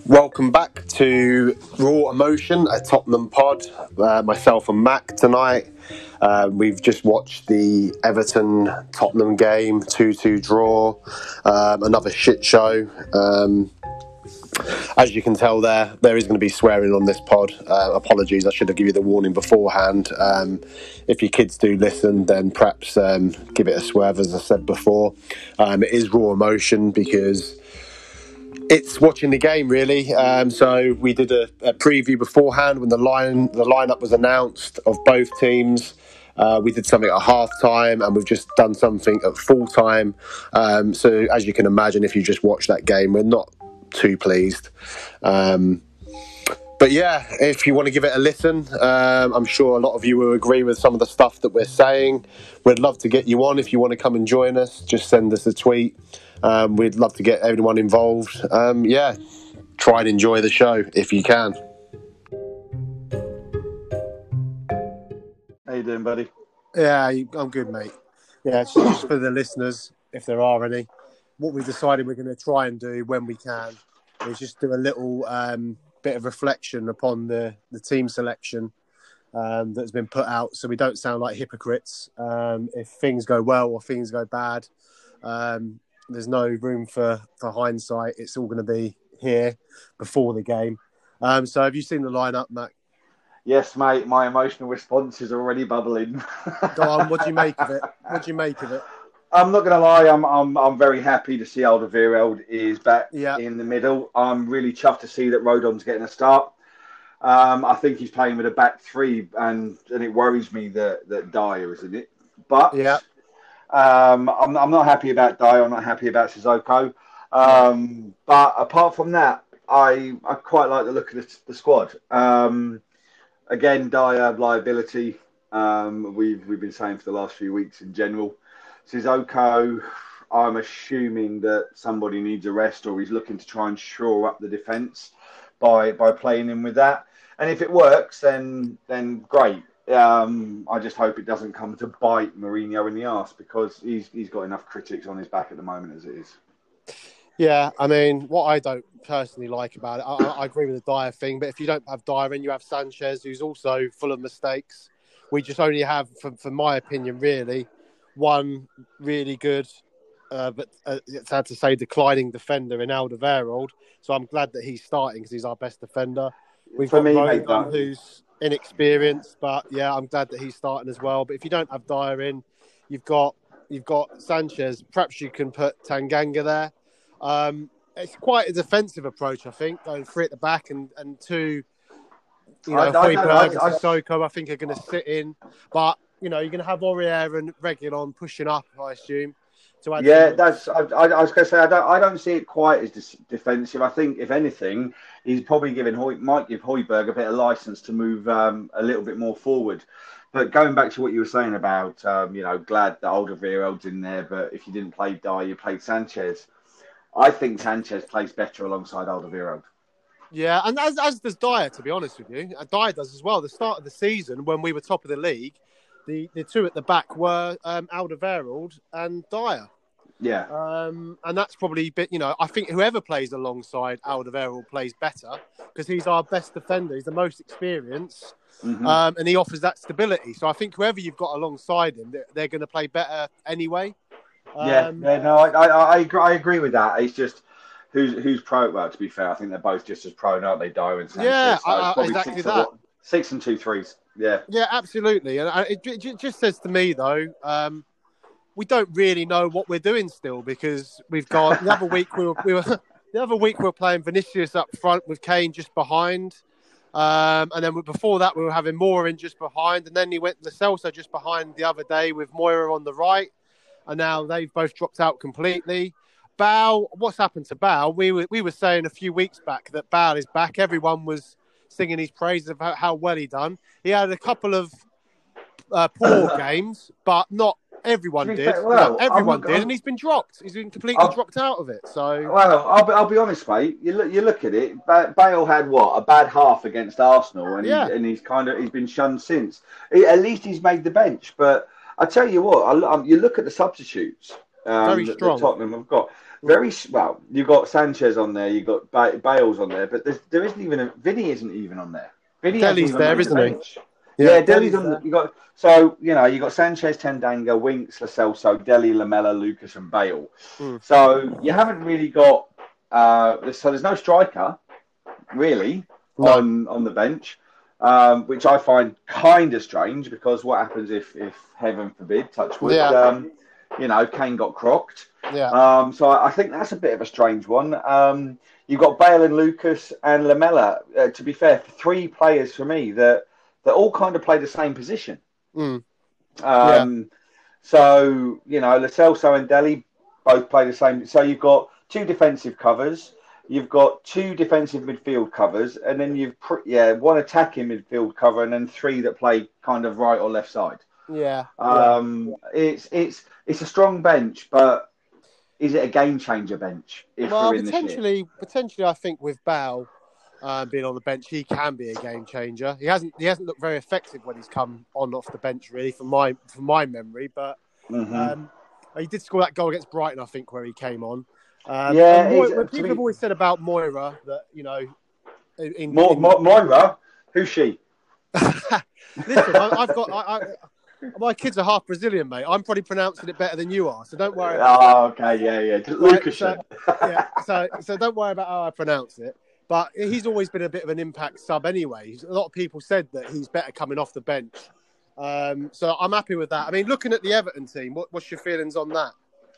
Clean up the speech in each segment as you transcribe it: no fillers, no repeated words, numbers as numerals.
Welcome back to Raw Emotion, a Tottenham pod. Myself and Mac tonight. We've just watched the Everton-Tottenham game, 2-2 draw. Another shit show. As you can tell there is going to be swearing on this pod. Apologies, I should have given you the warning beforehand. If your kids do listen, then perhaps give it a swerve, as I said before. It is Raw Emotion because it's watching the game, really. So we did a preview beforehand when the lineup was announced of both teams. We did something at half time, and we've just done something at full time. So as you can imagine, if you just watch that game, we're not too pleased. But yeah, if you want to give it a listen, I'm sure a lot of you will agree with some of the stuff that we're saying. We'd love to get you on. If you want to come and join us, just send us a tweet. We'd love to get everyone involved. Try and enjoy the show if you can. How you doing, buddy? Yeah, I'm good, mate. Yeah, it's just for the listeners, if there are any. What we've decided we're going to try and do when we can is just do a little bit of reflection upon the team selection that's been put out, so we don't sound like hypocrites. If things go well or things go bad, there's no room for hindsight. It's all going to be here before the game. So have you seen the lineup, Mac? Yes, mate. My emotional response is already bubbling. Go on. What do you make of it? I'm not going to lie. I'm very happy to see Alderweireld is back in the middle. I'm really chuffed to see that Rodon's getting a start. I think he's playing with a back three, and it worries me that Dyer is in it. But I'm not happy about Dyer. I'm not happy about Sissoko. But apart from that, I quite like the look of the squad. Again, Dyer liability. We've been saying for the last few weeks in general. Sissoko, I'm assuming that somebody needs a rest, or he's looking to try and shore up the defence by playing him with that. And if it works, then great. I just hope it doesn't come to bite Mourinho in the arse, because he's got enough critics on his back at the moment as it is. Yeah, I mean, what I don't personally like about it, I agree with the Dyer thing, but if you don't have Dyer in, you have Sanchez, who's also full of mistakes. We just only have, for my opinion, really, one really good, but it's had to say declining defender in Alderweireld. So I'm glad that he's starting because he's our best defender. We've got Rodon, who's inexperienced, but yeah, I'm glad that he's starting as well. But if you don't have Dyer in, you've got Sanchez. Perhaps you can put Tanganga there. It's quite a defensive approach, I think, going three at the back and two. Højbjerg and Sissoko, I think, are going to sit in, but you're going to have Aurier and Reguilon pushing up, I assume. I was going to say, I don't see it quite as defensive. I think, if anything, he's probably might give Højbjerg a bit of license to move a little bit more forward. But going back to what you were saying about, glad that Alderweireld's in there, but if you didn't play Dyer, you played Sanchez. I think Sanchez plays better alongside Alderweireld. Yeah, and as does Dyer, to be honest with you. Dyer does as well. The start of the season, when we were top of the league, the two at the back were Alderweireld and Dyer. Yeah. And that's probably a bit, I think whoever plays alongside Alderweireld plays better because he's our best defender. He's the most experienced, and he offers that stability. So I think whoever you've got alongside him, they're going to play better anyway. I agree with that. It's just who's pro. Well, to be fair, I think they're both just as pro, aren't they? Dyer and Sanchez. Yeah, exactly that. 6 and 2 threes. Yeah. Yeah, absolutely. And it just says to me though, we don't really know what we're doing still, because we've got the other week we were playing Vinicius up front with Kane just behind. And then before that, we were having Moura in just behind. And then he went Lo Celso just behind the other day with Moira on the right. And now they've both dropped out completely. Bale, what's happened to Bale? We were saying a few weeks back that Bale is back. Everyone was singing his praises of how well he done. He had a couple of poor games, but not everyone did. Everyone did, and he's been dropped. He's been completely dropped out of it. So, well, I'll be honest, mate. You look at it. Bale had a bad half against Arsenal, and he's been shunned since. At least he's made the bench. But I tell you what, you look at the substitutes. Very strong. That Tottenham have got. Very well. You've got Sanchez on there. You've got Bale's on there, but there isn't even Vinny isn't even on there. Vinny Dele's hasn't even there, made isn't the he? bench. Yeah, Dele's on. You got you got Sanchez, Tendanga, Winks, Lo Celso, Dele, Lamela, Lucas, and Bale. So you haven't really got. So there's no striker really on the bench, which I find kind of strange because what happens if heaven forbid, touch wood, Kane got crocked. Yeah. So I think that's a bit of a strange one. You've got Bale and Lucas and Lamela. To be fair, 3 players for me that all kind of play the same position. So, Lo Celso and Dele both play the same. So you've got 2 defensive covers. You've got 2 defensive midfield covers. And then you've, 1 attacking midfield cover and then 3 that play kind of right or left side. Yeah. It's a strong bench, but is it a game changer bench? Potentially, I think with Bale being on the bench, he can be a game changer. He hasn't looked very effective when he's come on off the bench, really, from my memory. But he did score that goal against Brighton, I think, where he came on. People have always said about Moira that Moira, who's she? Listen, I've got. My kids are half Brazilian, mate. I'm probably pronouncing it better than you are, so don't worry. Okay, yeah. Lucas. So don't worry about how I pronounce it. But he's always been a bit of an impact sub anyway. A lot of people said that he's better coming off the bench. So I'm happy with that. I mean, looking at the Everton team, what's your feelings on that?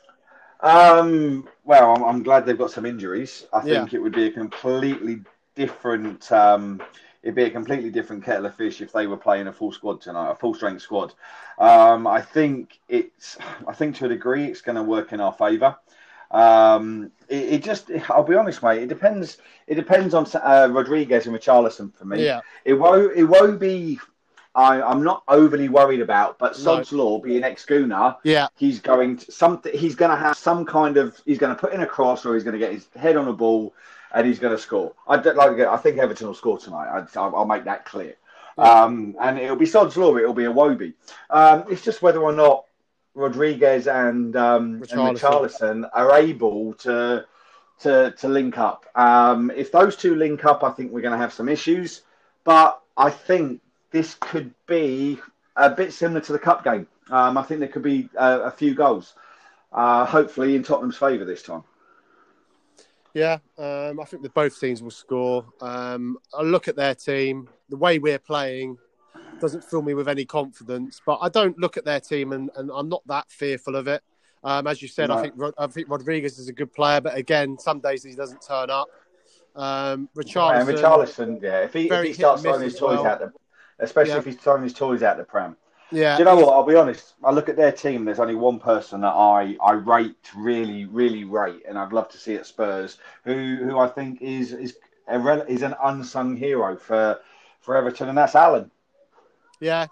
Well, I'm glad they've got some injuries. I think it would be a completely different... it'd be a completely different kettle of fish if they were playing a full squad tonight, a full strength squad. I think to a degree it's going to work in our favour. I'll be honest, mate. It depends on Rodriguez and Richarlison for me. Yeah. It won't be. I'm not overly worried about, but Sod's Law being ex-Gooner, he's going to have some kind of. He's going to put in a cross, or he's going to get his head on a ball. And he's going to score. I think Everton will score tonight. I'll make that clear. And it'll be Sod's Law. It'll be a Iwobi. It's just whether or not Rodriguez and Richarlison are able to link up. If those 2 link up, I think we're going to have some issues. But I think this could be a bit similar to the cup game. I think there could be a few goals, hopefully in Tottenham's favour this time. Yeah, I think that both teams will score. I look at their team. The way we're playing doesn't fill me with any confidence. But I don't look at their team, and I'm not that fearful of it. As you said, I think Rodriguez is a good player, but again, some days he doesn't turn up. Richarlison, if he starts throwing his toys out, especially if he's throwing his toys out the pram. Yeah. Do you know what? I'll be honest. I look at their team. There's only one person that I really, really rate, and I'd love to see at Spurs, who I think is an unsung hero for Everton, and that's Allen. Yeah.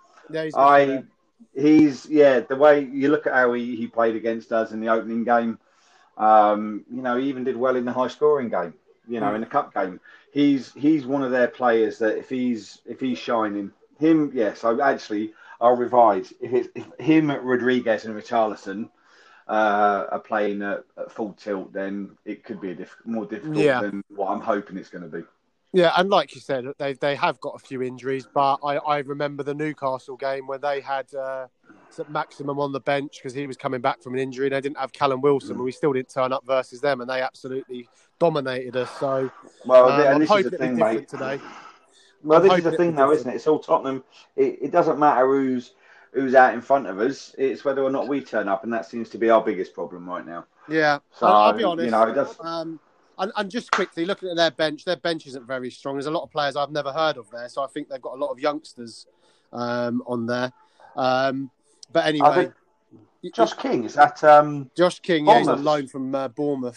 He's the way you look at how he played against us in the opening game. He even did well in the high scoring game. In the cup game. He's one of their players that if he's shining, him. Yes, I'll revise. If him, Rodriguez, and Richarlison are playing at full tilt, then it could be more difficult than what I'm hoping it's going to be. Yeah, and like you said, they have got a few injuries, but I remember the Newcastle game when they had Maximum on the bench because he was coming back from an injury. They didn't have Callum Wilson, but we still didn't turn up versus them, and they absolutely dominated us. So, I'm hoping it'll be different today. Well, this is the thing, though, isn't it? It's all Tottenham. It doesn't matter who's out in front of us. It's whether or not we turn up, and that seems to be our biggest problem right now. Yeah, so I'll be honest. It does. And just quickly looking at their bench isn't very strong. There's a lot of players I've never heard of there, so I think they've got a lot of youngsters on there. But anyway, Josh King, is that Josh King? Yeah, he's on loan from Bournemouth.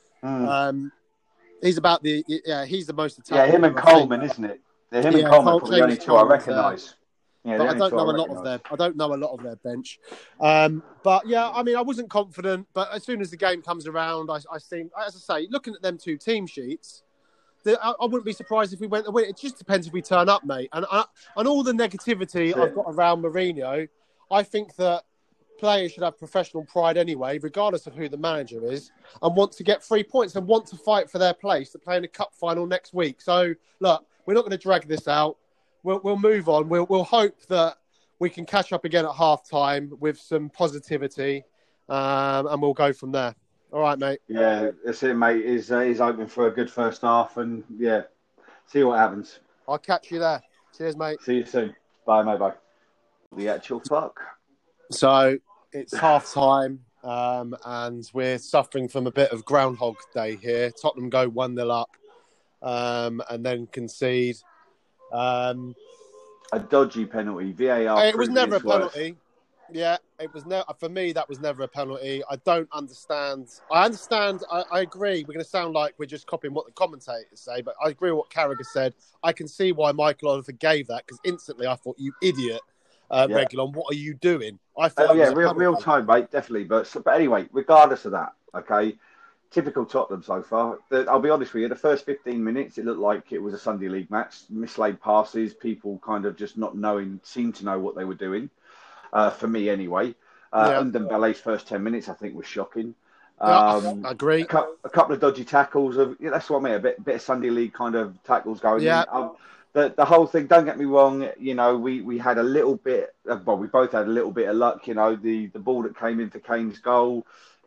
He's about he's the most attacked. Yeah, him and Coleman, isn't it? Him and Coleman are probably the only two I recognise. Yeah, but I don't know a lot of their. I don't know a lot of their bench. But yeah, I mean, I wasn't confident. But as soon as the game comes around, I seem, as I say, looking at them 2 team sheets, I wouldn't be surprised if we went to win. It just depends if we turn up, mate. And all the negativity I've got around Mourinho, I think that players should have professional pride anyway, regardless of who the manager is, and want to get 3 points and want to fight for their place to play in a cup final next week. So, look, we're not going to drag this out. We'll move on. We'll hope that we can catch up again at half-time with some positivity, and we'll go from there. All right, mate. Yeah, that's it, mate. He's hoping for a good first half, and yeah, see what happens. I'll catch you there. Cheers, mate. See you soon. Bye, mate. Bye. The actual fuck. So it's half-time, and we're suffering from a bit of Groundhog Day here. Tottenham go 1-0 up, and then concede. A dodgy penalty. VAR. It was never a penalty. Yeah, it was for me. That was never a penalty. I don't understand. I agree. We're going to sound like we're just copying what the commentators say, but I agree with what Carragher said. I can see why Michael Oliver gave that, because instantly I thought, you idiot, Reguilon, what are you doing? I thought, real time, mate, definitely. But anyway, regardless of that, okay. Typical Tottenham so far. I'll be honest with you, the first 15 minutes, it looked like it was a Sunday League match. Mislaid passes, people kind of just not seemed to know what they were doing. For me, anyway. Ndombele's first 10 minutes, I think, was shocking. I agree. A couple of dodgy tackles. That's what I mean, a bit of Sunday League kind of tackles going in. The whole thing, don't get me wrong, we had a little bit, we both had a little bit of luck, the ball that came in for Kane's goal,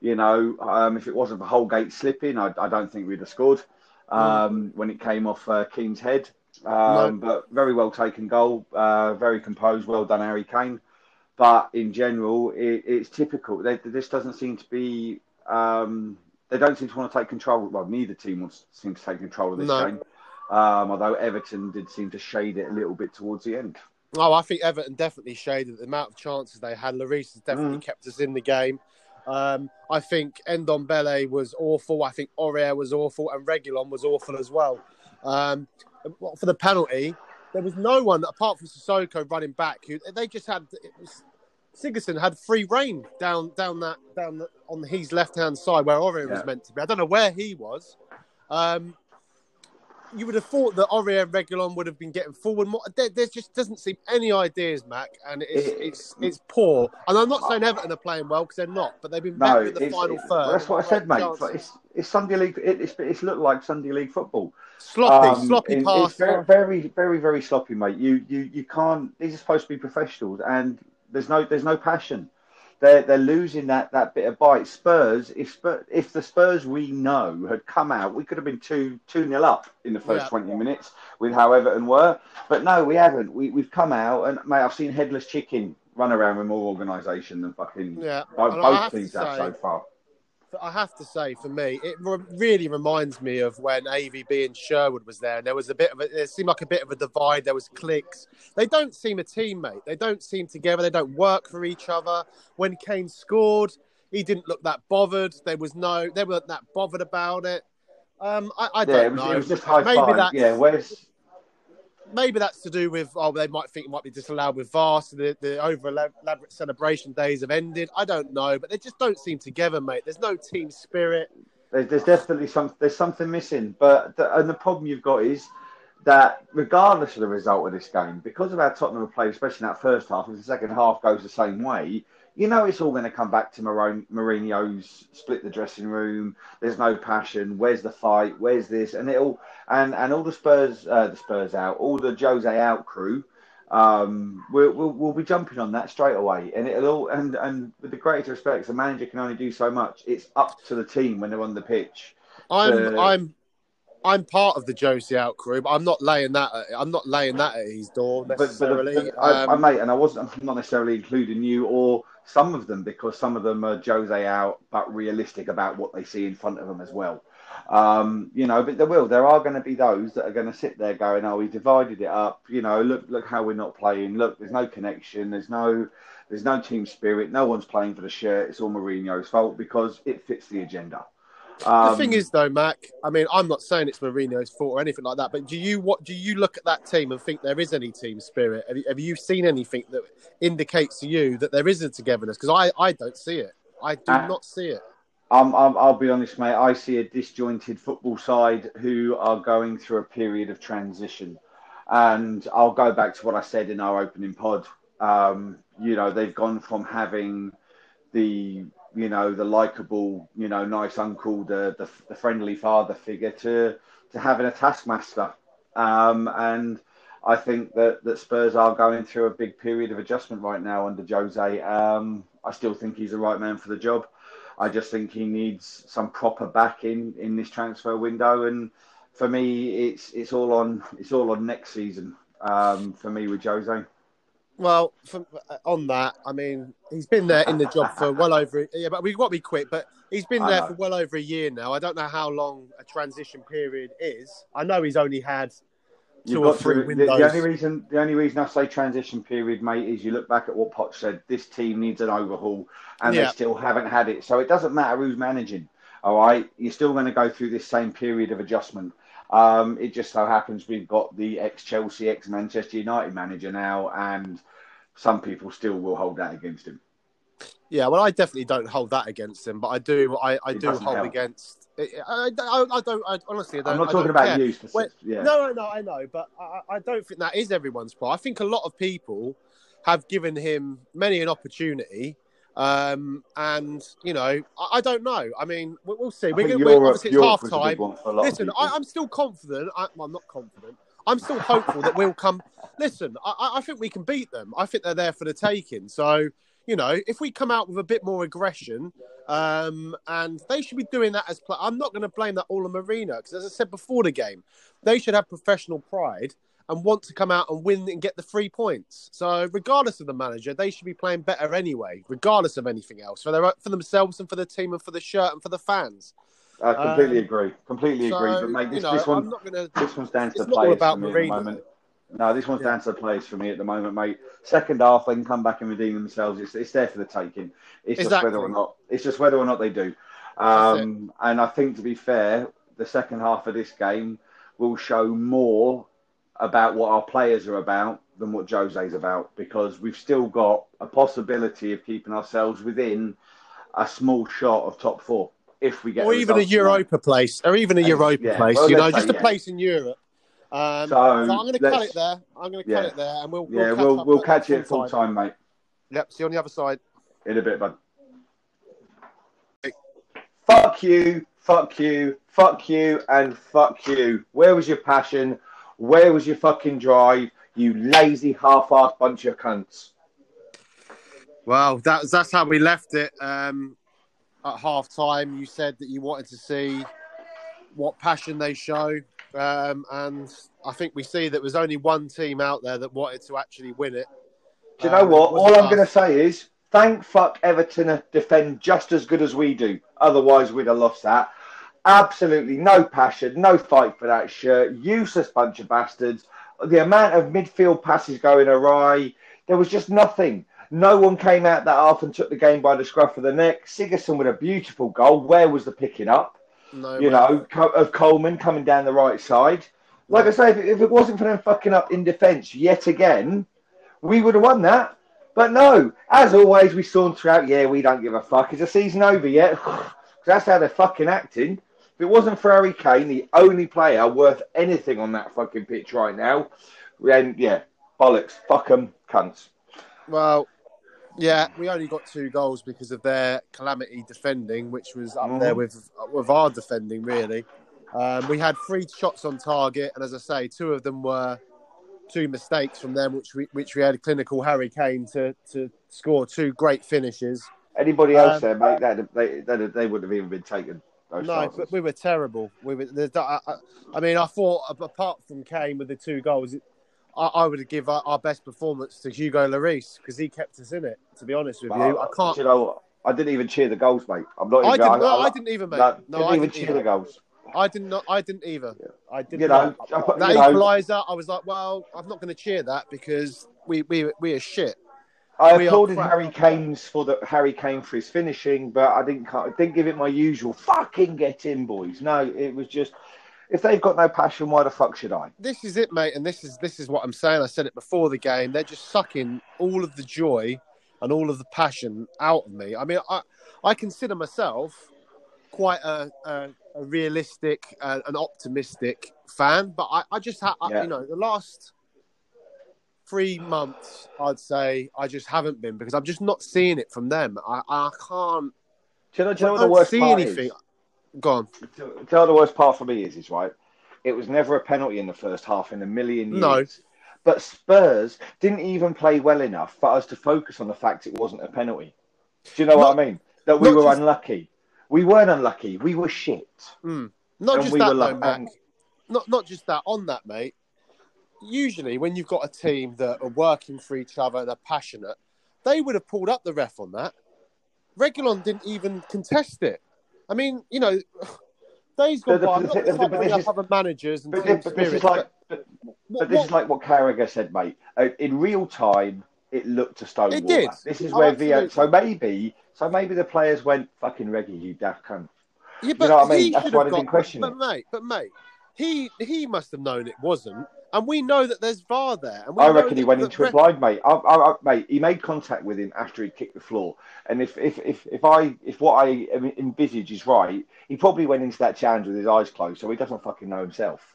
if it wasn't for Holgate slipping, I don't think we'd have scored when it came off Keane's head. But very well taken goal, very composed, well done, Harry Kane. But in general, it's typical. This doesn't seem to be, they don't seem to want to take control. Well, neither team seems to take control of this game. Although Everton did seem to shade it a little bit towards the end. Oh, I think Everton definitely shaded the amount of chances they had. Lloris has definitely kept us in the game. I think Ndombele was awful. I think Aurier was awful, and Reguilon was awful as well. For the penalty, there was no one apart from Sissoko running back. They just had Sigurdsson had free rein down on his left hand side where Aurier was meant to be. I don't know where he was. You would have thought that Aurier and Reguilon would have been getting forward more. There just doesn't seem any ideas, Mac, and it's poor. And I'm not saying Everton are playing well, because they're not, but they've been better in the final third. That's what I said, mate. It's Sunday League. It's looked like Sunday League football. Sloppy pass. It's very, very, very, very sloppy, mate. You can't. These are supposed to be professionals, and there's no passion. They're losing that bit of bite. Spurs, if the Spurs we know had come out, we could have been 2-0 up in the first 20 minutes with how Everton were. But no, we haven't. We've come out, and mate, I've seen headless chicken run around with more organisation than fucking both teams have so far. I have to say, for me, it really reminds me of when AVB and Sherwood was there, and there was it seemed like a bit of a divide. There was cliques. They don't seem a team, mate. They don't seem together. They don't work for each other. When Kane scored, he didn't look that bothered. They weren't that bothered about it. I don't know. It was just high five. Maybe that's to do with, they might think it might be disallowed with VAR, so the over-elaborate celebration days have ended. I don't know, but they just don't seem together, mate. There's no team spirit. There's definitely something missing. But the problem you've got is that regardless of the result of this game, because of how Tottenham have played, especially in that first half, if the second half goes the same way, it's all going to come back to Mourinho's split the dressing room. There's no passion. Where's the fight? Where's this? And all the Spurs out, all the Jose out crew, we'll be jumping on that straight away. And and with the greatest respect, the manager can only do so much. It's up to the team when they're on the pitch. I'm part of the Josie out crew, but I'm not laying that at his door necessarily. Mate, and I'm not necessarily including you or some of them, because some of them are Jose out, but realistic about what they see in front of them as well. But there are going to be those that are going to sit there going, "Oh, we divided it up. Look how we're not playing. Look, there's no connection. There's no team spirit. No one's playing for the shirt. It's all Mourinho's fault because it fits the agenda." The thing is, though, Mac, I mean, I'm not saying it's Mourinho's fault or anything like that, but do you look at that team and think there is any team spirit? Have you seen anything that indicates to you that there is a togetherness? Because I don't see it. I do not see it. I'll be honest, mate. I see a disjointed football side who are going through a period of transition. And I'll go back to what I said in our opening pod. They've gone from having the the likable, nice uncle, the friendly father figure to having a taskmaster. And I think that Spurs are going through a big period of adjustment right now under Jose. I still think he's the right man for the job. I just think he needs some proper backing in this transfer window. And for me, it's all on next season. For me with Jose. Well, on that, I mean, he's been there in the job for well over. Yeah, but we've got to be quick. But he's been there for well over a year now. I don't know how long a transition period is. I know he's only had two or three windows. The only reason I say transition period, mate, is you look back at what Poch said. This team needs an overhaul, and they still haven't had it. So it doesn't matter who's managing. All right, you're still going to go through this same period of adjustment. It just so happens we've got the ex-Chelsea, ex-Manchester United manager now, and some people still will hold that against him. Yeah, well, I definitely don't hold that against him, but I do. I do hold against. I honestly, I don't. I'm not talking about you. Yeah. No, I know, but I don't think that is everyone's part. I think a lot of people have given him many an opportunity. And I don't know. I mean, we'll see. Obviously, it's half time. Listen, I'm still confident. I'm not confident. I'm still hopeful that we'll come. Listen, I think we can beat them. I think they're there for the taking. So, if we come out with a bit more aggression, and they should be doing that as. I'm not going to blame that all on Mourinho because, as I said before the game, they should have professional pride and want to come out and win and get the 3 points. So regardless of the manager, they should be playing better anyway, regardless of anything else, for themselves and for the team and for the shirt and for the fans. I completely agree. Completely agree. But mate, this one's down to the players for me at the moment. No, this one's down to the players for me at the moment, mate. Second half, they can come back and redeem themselves. It's there for the taking. It's just whether or not they do. And I think, to be fair, the second half of this game will show more about what our players are about than what Jose's about, because we've still got a possibility of keeping ourselves within a small shot of top four if we get, or even a Europa place, or even a Europa place. Well, just a place in Europe. So I'm going to cut it there. And we'll catch it full time, mate. Yep. See you on the other side in a bit, bud. Fuck you, fuck you, fuck you, and fuck you. Where was your passion? Where was your fucking drive, you lazy, half-assed bunch of cunts? Well, that's how we left it. At half-time, you said that you wanted to see what passion they show. And I think we see that there's only one team out there that wanted to actually win it. Do you know what? All I'm going to say is, thank fuck Everton defend just as good as we do. Otherwise, we'd have lost that. Absolutely no passion, no fight for that shirt. Useless bunch of bastards. The amount of midfield passes going awry, there was just nothing. No one came out that half and took the game by the scruff of the neck. Sigurdsson with a beautiful goal. Where was the picking up? Of Coleman coming down the right side. Like I say, if it wasn't for them fucking up in defence yet again, we would have won that. But no, as always, we saunter out. Yeah, we don't give a fuck. Is the season over yet? That's how they're fucking acting. If it wasn't for Harry Kane, the only player worth anything on that fucking pitch right now, then bollocks, fuck them, cunts. Well, yeah, we only got 2 goals because of their calamity defending, which was up there with our defending, really. We had 3 shots on target, and as I say, 2 of them were 2 mistakes from them, which we had clinical Harry Kane to score 2 great finishes. Anybody else there, mate? They wouldn't have even been taken. No, but we were terrible. I thought apart from Kane with the 2 goals, I would give our best performance to Hugo Lloris because he kept us in it. To be honest with you, I can't. I didn't even cheer the goals, mate. I didn't even, mate. I didn't even cheer the goals. I didn't either. Yeah. I didn't. That equaliser, I was like, well, I'm not going to cheer that because we are shit. I applauded Harry Kane for his finishing, but I didn't give it my usual fucking get in, boys. No, it was just, if they've got no passion, why the fuck should I? This is it, mate, and this is what I'm saying. I said it before the game. They're just sucking all of the joy and all of the passion out of me. I mean, I consider myself quite a realistic, an optimistic fan, but I just have, the last 3 months, I'd say I just haven't been because I'm just not seeing it from them. I can't. Do you know what the worst part anything. is? Go on. Do you know what the worst part for me is right? It was never a penalty in the first half in a million years. No. But Spurs didn't even play well enough for us to focus on the fact it wasn't a penalty. Do you know what I mean? That we were unlucky. We weren't unlucky. We were shit. Not just that, though, Mac. Not just that. On that, mate. Usually, when you've got a team that are working for each other and are passionate, they would have pulled up the ref on that. Reguilon didn't even contest it. I mean, you know, days gone by. I'm not bringing up other managers and team spirit. This is like what Carragher said, mate. In real time, it looked to Stonewall. It did. This is where So maybe the players went, "Fucking Reggie, you daft cunt." Yeah, but you know what I mean? That's why they didn't question it. But mate, he must have known it wasn't. And we know that there's VAR there. And I reckon he went into it blind, mate. Mate, he made contact with him after he kicked the floor. And if what I envisage is right, he probably went into that challenge with his eyes closed, so he doesn't fucking know himself.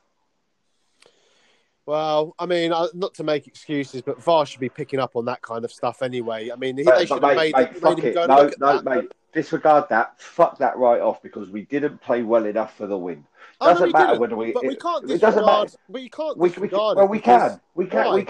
Well, I mean, not to make excuses, but VAR should be picking up on that kind of stuff anyway. I mean, they should have made him go and look at that. Mate, disregard that. Fuck that right off because we didn't play well enough for the win. Doesn't matter whether we. But we can't disregard. But you can't disregard. Well, we can. We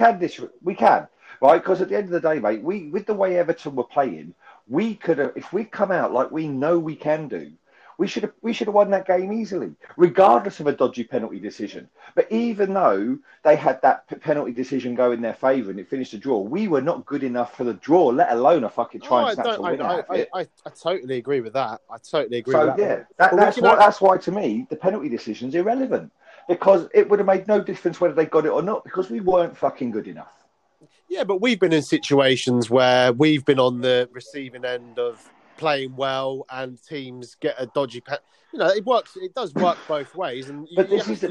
can. Right? Because at the end of the day, mate, with the way Everton were playing, we could have. If we'd come out like we know we can do, we should have won that game easily, regardless of a dodgy penalty decision. But even though they had that penalty decision go in their favour and it finished a draw, we were not good enough for the draw, let alone a fucking try and snatch a win out of it. I totally agree with that. I totally agree with that. Yeah, that's why to me the penalty decision's irrelevant because it would have made no difference whether they got it or not because we weren't fucking good enough. Yeah, but we've been in situations where we've been on the receiving end of playing well and teams get a dodgy you know, it does work both ways. And this is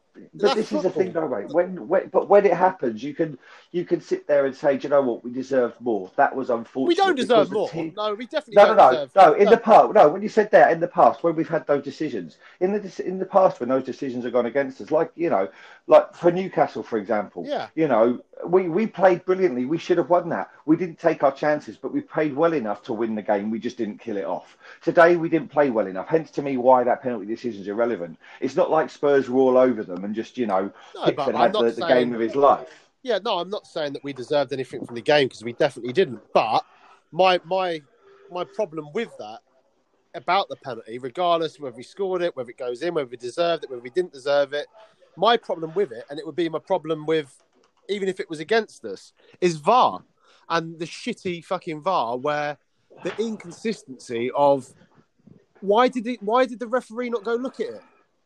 the thing though, mate. When it happens, you can sit there and say, do you know what, we deserved more. That was unfortunate. We don't deserve more. No, we definitely don't. No, in the past, when you said that in the past, when we've had those decisions, in the past when those decisions have gone against us, like for Newcastle, for example, you know, we played brilliantly. We should have won that. We didn't take our chances, but we played well enough to win the game. We just didn't kill it off. Today, we didn't play well enough. Hence, to me, why that penalty decision is irrelevant. It's not like Spurs were all over them and just, you know, Pickford had the game of his life. Yeah, no, I'm not saying that we deserved anything from the game because we definitely didn't. But my problem with that, about the penalty, regardless of whether we scored it, whether it goes in, whether we deserved it, whether we didn't deserve it, my problem with it, and it would be my problem with even if it was against us, is VAR and the shitty fucking VAR where the inconsistency of why did the referee not go look at it?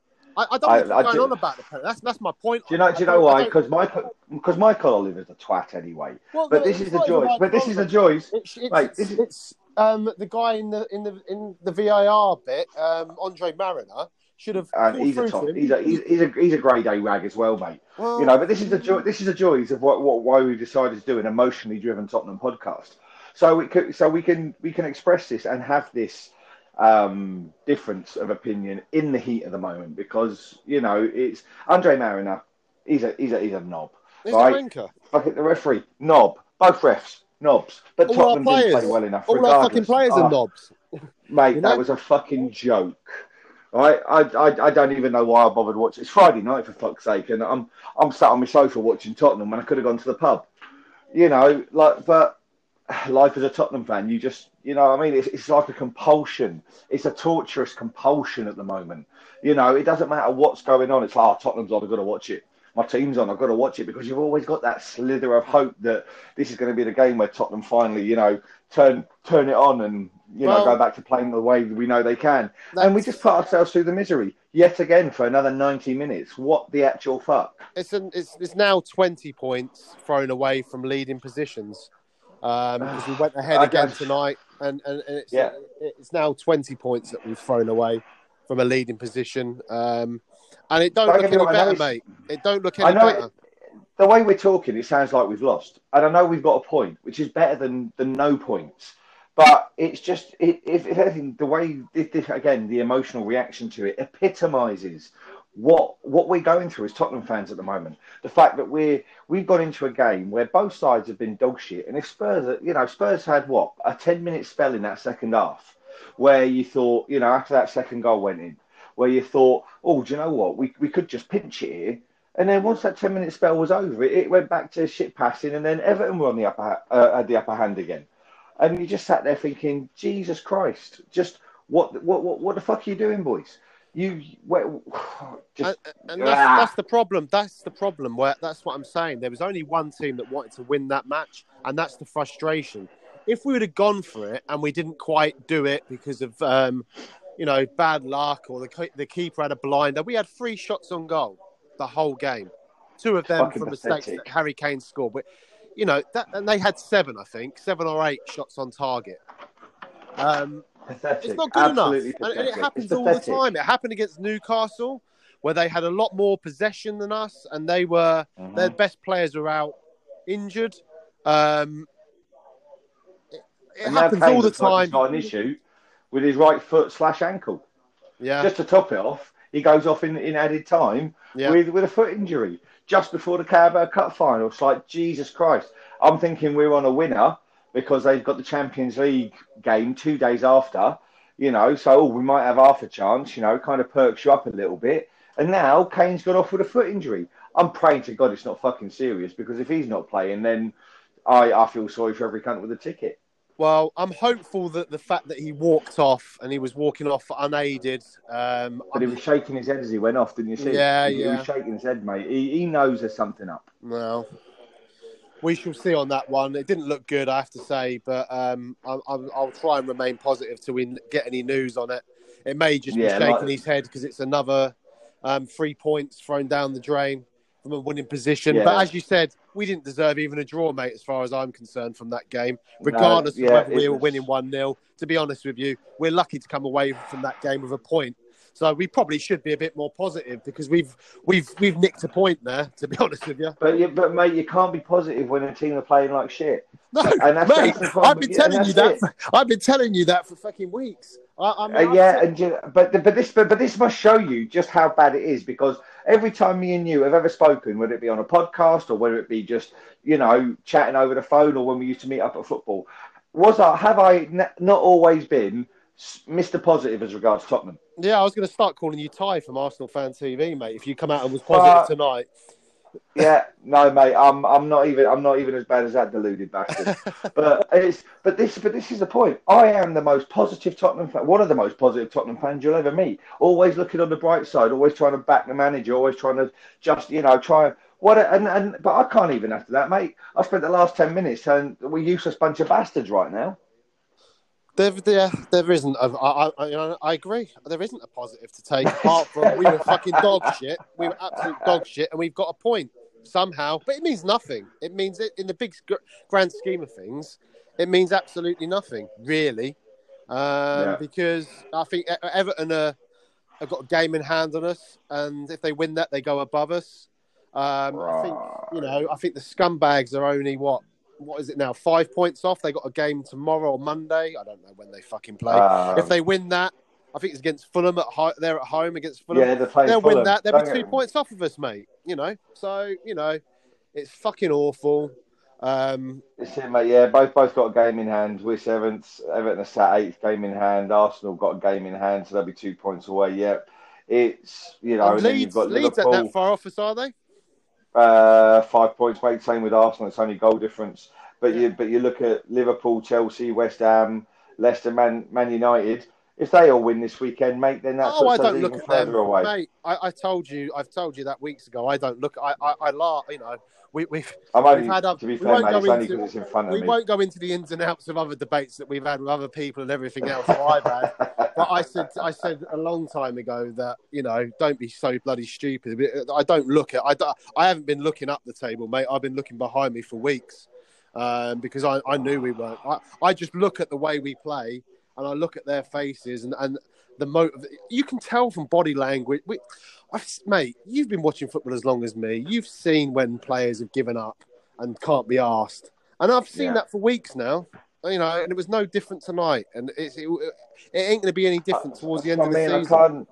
I don't know what's going on about the penalty. That's my point. Do you know why? Because Michael Oliver's a twat anyway. Well, but this is the joys. It's the guy in the VAR bit, Andre Mariner. Should have. He's a top. He's a grade A rag as well, mate. Well, you know, but this is the joys of why we decided to do an emotionally driven Tottenham podcast. So we can express this and have this difference of opinion in the heat of the moment because you know it's Andre Mariner. He's a knob. He's right? a wanker. Fuck it, the referee knob. Both refs knobs. But all Tottenham didn't play well enough. All our fucking players are knobs. Mate, you know? That was a fucking joke. Right, I don't even know why I bothered watching. It's Friday night for fuck's sake, and I'm sat on my sofa watching Tottenham when I could have gone to the pub. You know, but life as a Tottenham fan, you know what I mean? It's like a compulsion. It's a torturous compulsion at the moment. You know, it doesn't matter what's going on. It's like, Tottenham's on, I've got to watch it. My team's on, I've got to watch it because you've always got that slither of hope that this is going to be the game where Tottenham finally, you know, turn it on and, you know, go back to playing the way we know they can. And we just put ourselves through the misery yet again for another 90 minutes. What the actual fuck? It's now 20 points thrown away from leading positions. Because we went ahead again tonight, and it's now 20 points that we've thrown away from a leading position. And it don't look any better, mate. It don't look any better. The way we're talking, it sounds like we've lost. And I know we've got a point, which is better than no points. But it's just, if anything, the way, again, the emotional reaction to it epitomises what we're going through as Tottenham fans at the moment. The fact that we've gone into a game where both sides have been dog shit, and if Spurs had what, a 10-minute spell in that second half, where you thought, after that second goal went in, where you thought, oh, do you know what, we could just pinch it here. And then once that 10-minute spell was over, it went back to shit passing, and then Everton were on the had the upper hand again. And you just sat there thinking, Jesus Christ, just what the fuck are you doing, boys? That's the problem. That's the problem. That's what I'm saying. There was only one team that wanted to win that match, and that's the frustration. If we would have gone for it and we didn't quite do it because of bad luck, or the keeper had a blinder, we had 3 shots on goal the whole game. 2 of them from mistakes that Harry Kane scored. But and they had 7, I think, 7 or 8 shots on target. Pathetic. It's not good enough, and it happens all the time. It happened against Newcastle, where they had a lot more possession than us, and their best players were out injured. It happens all the time. He's got an issue with his right foot / ankle. Yeah. Just to top it off, he goes off in added time with a foot injury just before the Carabao Cup final. It's like, Jesus Christ. I'm thinking we're on a winner because they've got the Champions League game 2 days after, so we might have half a chance, kind of perks you up a little bit. And now Kane's got off with a foot injury. I'm praying to God it's not fucking serious, because if he's not playing, then I feel sorry for every cunt with a ticket. Well, I'm hopeful that the fact that he walked off, and he was walking off unaided. But he was shaking his head as he went off, didn't you see? Yeah, he was shaking his head, mate. He knows there's something up. Well, we shall see on that one. It didn't look good, I have to say, but I'll try and remain positive till we get any news on it. It may just be shaking his head because it's another 3 points thrown down the drain from a winning position. Yeah. But as you said, we didn't deserve even a draw, mate, as far as I'm concerned, from that game, regardless of whether we were winning 1-0. To be honest with you, we're lucky to come away from that game with a point. So we probably should be a bit more positive, because we've nicked a point there, to be honest with you. But mate, you can't be positive when a team are playing like shit. No, mate, I've been telling you that. I've been telling you that for fucking weeks. But this must show you just how bad it is, because every time me and you have ever spoken, whether it be on a podcast or whether it be just chatting over the phone, or when we used to meet up at football, have I not always been Mr. Positive as regards Tottenham? Yeah, I was going to start calling you Ty from Arsenal Fan TV, mate. If you come out and was positive tonight. Yeah, no, mate. I'm not even as bad as that deluded bastard. but this is the point. I am the most positive Tottenham fan. One of the most positive Tottenham fans you'll ever meet. Always looking on the bright side. Always trying to back the manager. Always trying to just try. But I can't even after that, mate. I spent the last 10 minutes and we're useless bunch of bastards right now. There isn't. I agree. There isn't a positive to take, apart from we were fucking dog shit. We were absolute dog shit, and we've got a point somehow. But it means nothing. It means, in the big grand scheme of things, it means absolutely nothing, really. Because I think Everton have got a game in hand on us, and if they win that, they go above us. I think the scumbags are only what is it now? 5 points off. They got a game tomorrow or Monday. I don't know when they fucking play. If they win that, I think it's against Fulham they're at home against Fulham. Yeah, they'll win that. They'll be 2 points off of us, mate. So it's fucking awful. It's it, mate. Yeah, both got a game in hand. We're 7th. Everton are sat 8th, game in hand. Arsenal got a game in hand, so they'll be 2 points away. Yeah, it's and then you've got Leeds Liverpool. At that far off us, are they? 5 points, mate. Same with Arsenal. It's only goal difference. But you look at Liverpool, Chelsea, West Ham, Leicester, Man United. If they all win this weekend, mate, then that's I don't look even at further them, away. Mate. I've told you that weeks ago. I don't look. I laugh. We've had. To be fair, mate, it's only because it's in front of me. We won't go into the ins and outs of other debates that we've had with other people and everything else that I've had. But I said a long time ago that don't be so bloody stupid. I don't look at. I haven't been looking up the table, mate. I've been looking behind me for weeks because I knew we weren't. I just look at the way we play and I look at their faces and the motive. You can tell from body language. Mate, you've been watching football as long as me. You've seen when players have given up and can't be asked. And I've seen that for weeks now. And it was no different tonight. And it ain't going to be any different towards the end of the season.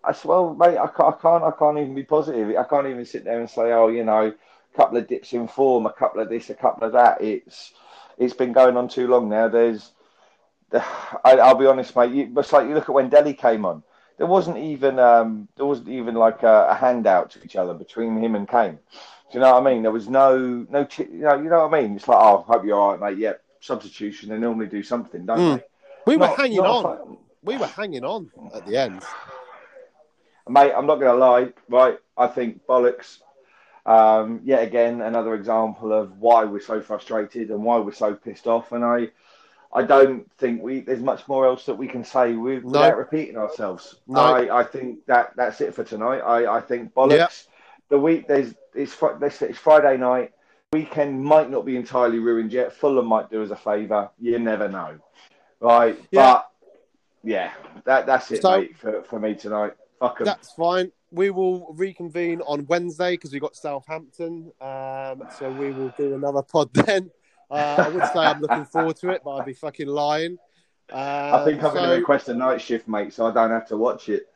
I said, well, mate, I can't even be positive. I can't even sit there and say, oh, a couple of dips in form, a couple of this, a couple of that. It's been going on too long now. I'll be honest, mate. It's like you look at when Delhi came on. There wasn't even like a handout to each other between him and Kane. Do you know what I mean? There was no, you know what I mean? It's like, oh, hope you're all right, mate. Yeah, substitution. They normally do something, don't they? We were hanging on. We were hanging on at the end. Mate, I'm not going to lie, right? I think bollocks. Yet again, another example of why we're so frustrated and why we're so pissed off. And I don't think there's much more else that we can say without repeating ourselves. No. I think that's it for tonight. I think bollocks. Yep. The week it's Friday night. Weekend might not be entirely ruined yet. Fulham might do us a favour. You never know, right? Yeah. But yeah, that's it, mate, for me tonight. Fuck 'em. That's fine. We will reconvene on Wednesday because we got Southampton. So we will do another pod then. I would say I'm looking forward to it, but I'd be fucking lying. I think I'm going to request a night shift, mate, so I don't have to watch it.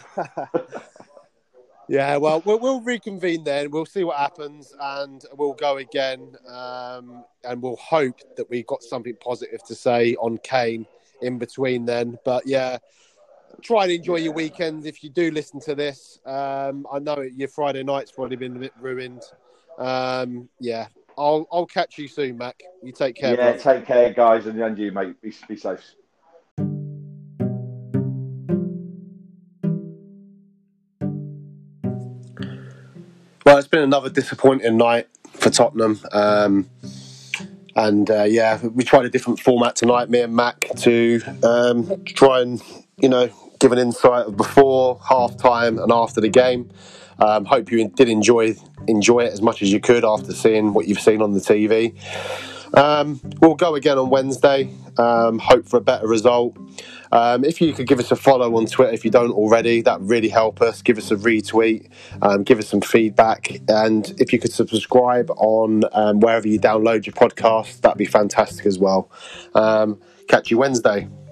Yeah, well, we'll reconvene then. We'll see what happens, and we'll go again. And we'll hope that we got something positive to say on Kane in between then. But yeah, try and enjoy your weekend if you do listen to this. I know your Friday night's probably been a bit ruined. Yeah. I'll catch you soon, Mac. You take care. Yeah, bro. Take care, guys, and you, mate. Be safe. Well, it's been another disappointing night for Tottenham. Yeah, we tried a different format tonight, me and Mac, to try and, give an insight of before, half-time and after the game. Hope you did enjoy it as much as you could after seeing what you've seen on the TV. We'll go again on Wednesday. Hope for a better result. If you could give us a follow on Twitter if you don't already, that would really help us. Give us a retweet, give us some feedback, and if you could subscribe on wherever you download your podcast, that'd be fantastic as well. Catch you Wednesday.